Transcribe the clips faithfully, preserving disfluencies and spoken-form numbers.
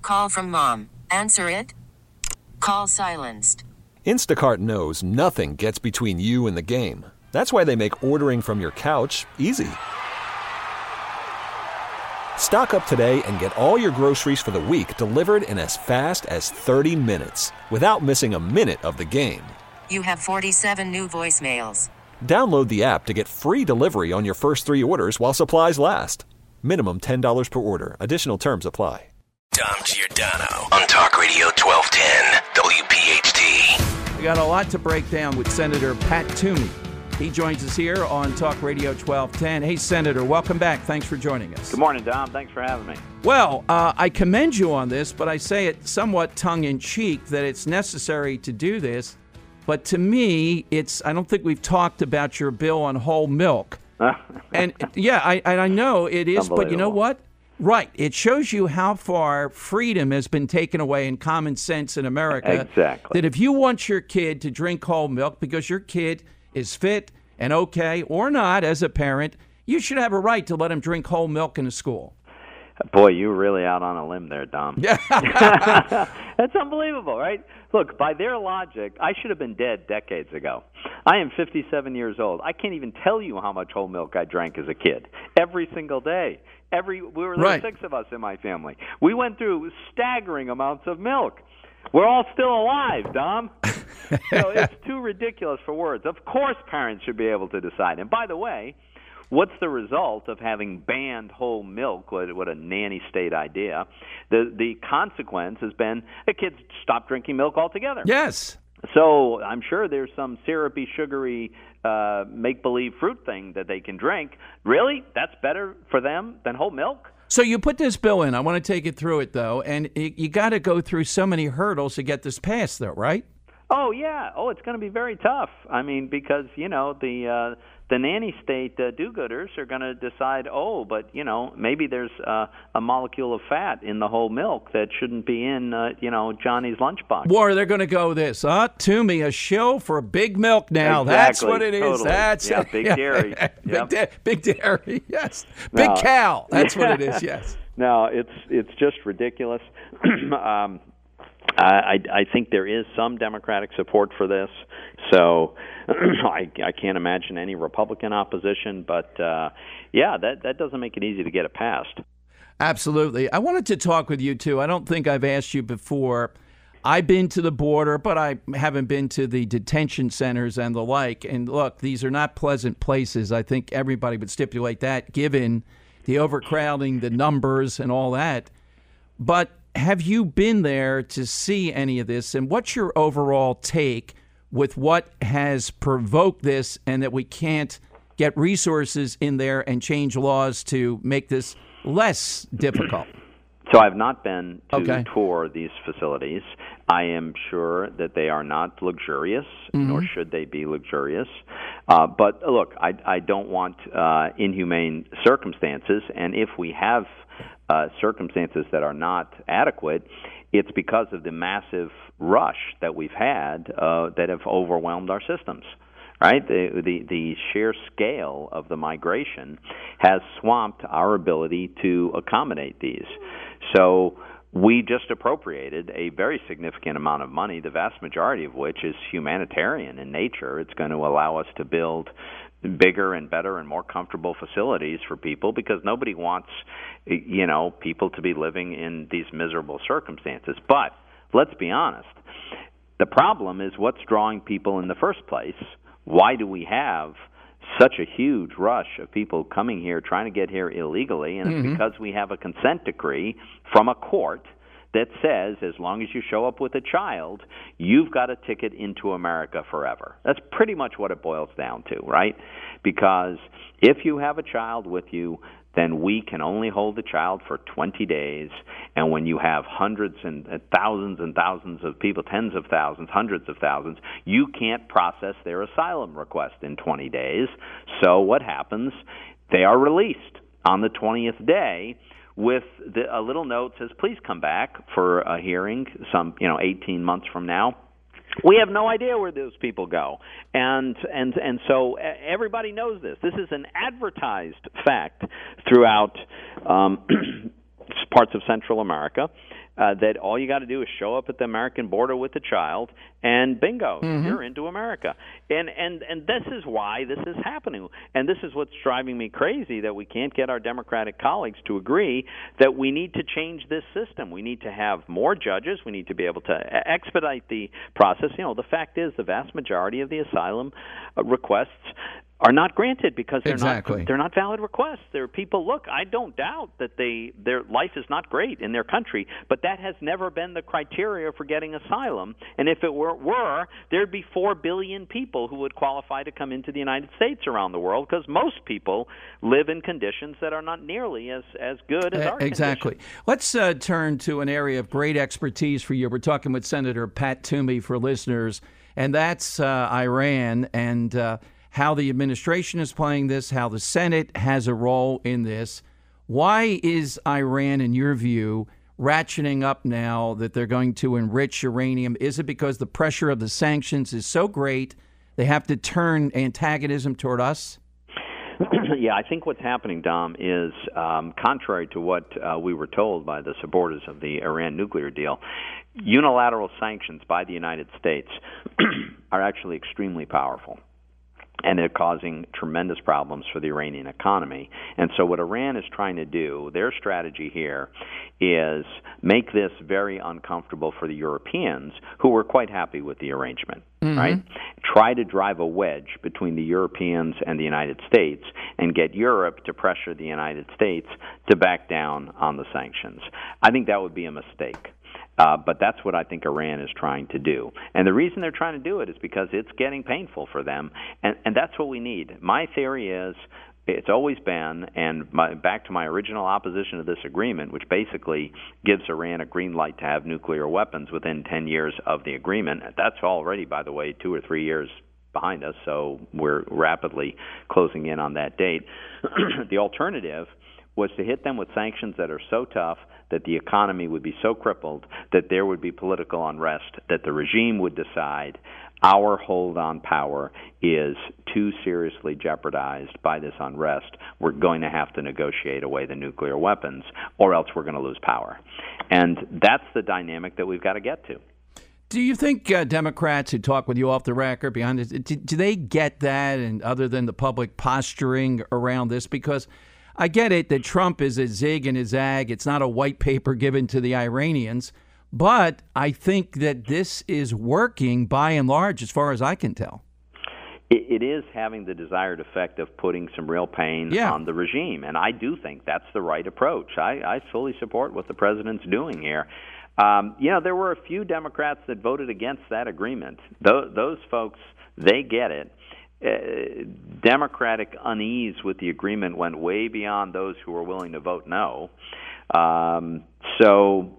Call from mom. Answer it. Call silenced. Instacart knows nothing gets between you and the game. That's why they make ordering from your couch easy. Stock up today and get all your groceries for the week delivered in as fast as thirty minutes without missing a minute of the game. You have forty-seven new voicemails. Download the app to get free delivery on your first three orders while supplies last. Minimum ten dollars per order. Additional terms apply. Dom Giordano on Talk Radio twelve ten W P H T. We got a lot to break down with Senator Pat Toomey. He joins us here on Talk Radio twelve ten. Hey, Senator, welcome back. Thanks for joining us. Good morning, Dom. Thanks for having me. Well, uh, I commend you on this, but I say it somewhat tongue-in-cheek that it's necessary to do this. But to me, it's I don't think we've talked about your bill on whole milk. and, yeah, I, and I know it is, but you know what? Right. It shows you how far freedom has been taken away and common sense in America. Exactly. That if you want your kid to drink whole milk because your kid is fit and okay or not as a parent, you should have a right to let him drink whole milk in a school. Boy, you're really out on a limb there, Dom. Yeah. That's unbelievable, right? Look, by their logic, I should have been dead decades ago. I am fifty-seven years old. I can't even tell you how much whole milk I drank as a kid. Every single day. Every we were there right. six of us in my family. We went through staggering amounts of milk. We're all still alive, Dom. So it's too ridiculous for words. Of course parents should be able to decide. And by the way, what's the result of having banned whole milk? What, what a nanny state idea. The the consequence has been the kids stop drinking milk altogether. Yes. So I'm sure there's some syrupy, sugary, uh, make-believe fruit thing that they can drink. Really? That's better for them than whole milk? So you put this bill in. I want to take it through it, though. And you, you got to go through so many hurdles to get this passed, though, right? Oh, yeah. Oh, it's going to be very tough. I mean, because, you know, the uh, the nanny state uh, do-gooders are going to decide, oh, but, you know, maybe there's uh, a molecule of fat in the whole milk that shouldn't be in, uh, you know, Johnny's lunchbox. Or they're going to go this, uh, Toomey, a shill for big milk now. Exactly. That's what it is. Totally. That's yeah, it. big dairy. big, yep. da- big dairy, yes. Big No. cow. That's what it is, yes. No, it's it's just ridiculous. um, I, I think there is some Democratic support for this, so I, I can't imagine any Republican opposition. But, uh, yeah, that, that doesn't make it easy to get it passed. Absolutely. I wanted to talk with you, too. I don't think I've asked you before. I've been to the border, but I haven't been to the detention centers and the like. And, look, these are not pleasant places. I think everybody would stipulate that, given the overcrowding, the numbers, and all that. But have you been there to see any of this? And what's your overall take with what has provoked this and that we can't get resources in there and change laws to make this less difficult? So I've not been to okay. tour these facilities. I am sure that they are not luxurious, mm-hmm. nor should they be luxurious. Uh, but look, I, I don't want uh, inhumane circumstances, and if we have uh, circumstances that are not adequate, it's because of the massive rush that we've had uh, that have overwhelmed our systems. Right, the, the the sheer scale of the migration has swamped our ability to accommodate these. So we just appropriated a very significant amount of money, the vast majority of which is humanitarian in nature. It's going to allow us to build bigger and better and more comfortable facilities for people, because nobody wants, you know, people to be living in these miserable circumstances. But let's be honest, the problem is what's drawing people in the first place. Why do we have such a huge rush of people coming here, trying to get here illegally? And mm-hmm. it's because we have a consent decree from a court that says as long as you show up with a child, you've got a ticket into America forever. That's pretty much what it boils down to, right? Because if you have a child with you, then we can only hold the child for twenty days. And when you have hundreds and thousands and thousands of people, tens of thousands, hundreds of thousands, you can't process their asylum request in twenty days. So what happens? They are released on the twentieth day with the, a little note says, please come back for a hearing some, you know, eighteen months from now. We have no idea where those people go, and and and so everybody knows this. This is an advertised fact throughout um, parts of Central America. Uh, that all you got to do is show up at the American border with a child, and bingo, mm-hmm. you're into America. And and and this is why this is happening. And this is what's driving me crazy, that we can't get our Democratic colleagues to agree that we need to change this system. We need to have more judges. We need to be able to expedite the process. You know, the fact is the vast majority of the asylum uh, requests are not granted because they're exactly. not they're not valid requests. There are people, look, I don't doubt that they their life is not great in their country, but that has never been the criteria for getting asylum. And if it were, were there'd be four billion people who would qualify to come into the United States around the world, because most people live in conditions that are not nearly as, as good as uh, our Exactly. conditions. Let's uh, turn to an area of great expertise for you. We're talking with Senator Pat Toomey for listeners, and that's uh, Iran and uh, how the administration is playing this, how the Senate has a role in this. Why is Iran, in your view, ratcheting up now that they're going to enrich uranium? Is it because the pressure of the sanctions is so great they have to turn antagonism toward us? Yeah, I think what's happening, Dom, is um, contrary to what uh, we were told by the supporters of the Iran nuclear deal, unilateral sanctions by the United States are actually extremely powerful. And they're causing tremendous problems for the Iranian economy. And so what Iran is trying to do, their strategy here, is make this very uncomfortable for the Europeans, who were quite happy with the arrangement, mm-hmm. right? Try to drive a wedge between the Europeans and the United States and get Europe to pressure the United States to back down on the sanctions. I think that would be a mistake. Uh, but that's what I think Iran is trying to do. And the reason they're trying to do it is because it's getting painful for them, and, and that's what we need. My theory is it's always been, and my, back to my original opposition to this agreement, which basically gives Iran a green light to have nuclear weapons within ten years of the agreement. That's already, by the way, two or three years behind us, so we're rapidly closing in on that date. The alternative was to hit them with sanctions that are so tough that the economy would be so crippled that there would be political unrest, that the regime would decide our hold on power is too seriously jeopardized by this unrest. We're going to have to negotiate away the nuclear weapons, or else we're going to lose power. And that's the dynamic that we've got to get to. Do you think uh, Democrats who talk with you off the record, behind this, do, do they get that, and other than the public posturing around this? Because I get it that Trump is a zig and a zag. It's not a white paper given to the Iranians. But I think that this is working by and large, as far as I can tell. It, it is having the desired effect of putting some real pain yeah. on the regime. And I do think that's the right approach. I, I fully support what the president's doing here. Um, you know, there were a few Democrats that voted against that agreement. Those, those folks, they get it. Uh, Democratic unease with the agreement went way beyond those who were willing to vote no. Um, so,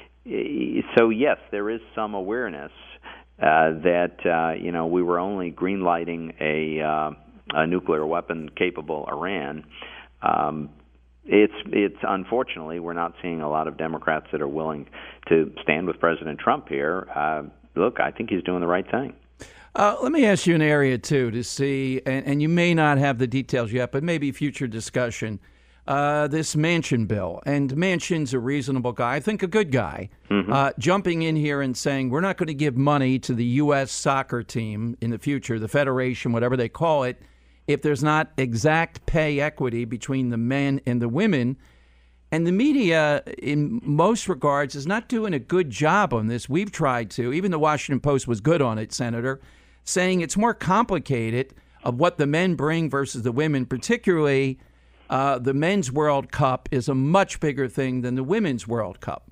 so yes, there is some awareness uh, that uh, you know we were only greenlighting a, uh, a nuclear weapon capable Iran. Um, it's it's unfortunately we're not seeing a lot of Democrats that are willing to stand with President Trump here. Uh, look, I think he's doing the right thing. Uh, let me ask you an area, too, to see, and, and you may not have the details yet, but maybe future discussion, uh, this Manchin bill. And Manchin's a reasonable guy, I think a good guy, mm-hmm. uh, jumping in here and saying we're not going to give money to the U S soccer team in the future, the federation, whatever they call it, if there's not exact pay equity between the men and the women. And the media, in most regards, is not doing a good job on this. We've tried to. Even the Washington Post was good on it, Senator, saying it's more complicated of what the men bring versus the women, particularly uh, the men's World Cup is a much bigger thing than the women's World Cup.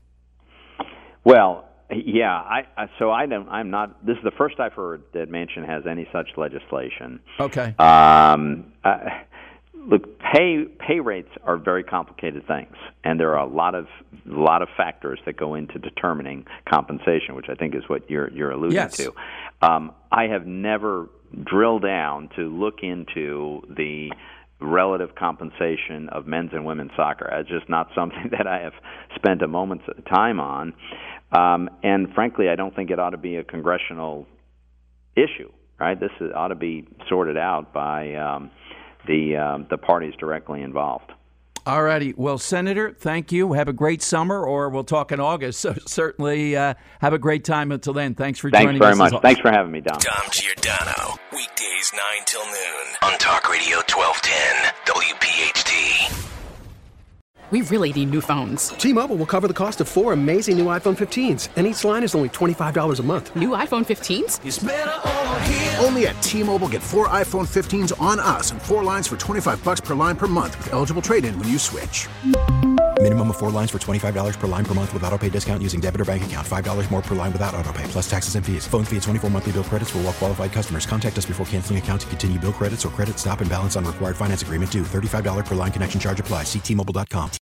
Well, yeah, I, I so I don't. I'm not. This is the first I've heard that Manchin has any such legislation. Okay. Um, I, look, pay pay rates are very complicated things, and there are a lot of a lot of factors that go into determining compensation, which I think is what you're you're alluding yes. to. Um, I have never drilled down to look into the relative compensation of men's and women's soccer. It's just not something that I have spent a moment's time on. Um, and frankly, I don't think it ought to be a congressional issue, right? This is, ought to be sorted out by um, the um, the parties directly involved. All righty. Well, Senator, thank you. Have a great summer, or we'll talk in August. So certainly uh, have a great time until then. Thanks for Thanks joining very us. much. Thanks for having me, Dom. Dom Giordano. Weekdays nine till noon on Talk Radio twelve ten W P H T. We really need new phones. T-Mobile will cover the cost of four amazing new iPhone fifteens, and each line is only twenty-five dollars a month. New iPhone fifteens? It's better over here. Only at T-Mobile, get four iPhone fifteens on us and four lines for twenty-five bucks per line per month with eligible trade-in when you switch. Minimum of four lines for twenty-five dollars per line per month with autopay discount using debit or bank account. five dollars more per line without autopay, plus taxes and fees. Phone fee at twenty-four monthly bill credits for well-qualified customers. Contact us before canceling account to continue bill credits or credit stop and balance on required finance agreement due. thirty-five dollars per line connection charge applies. See T Mobile dot com.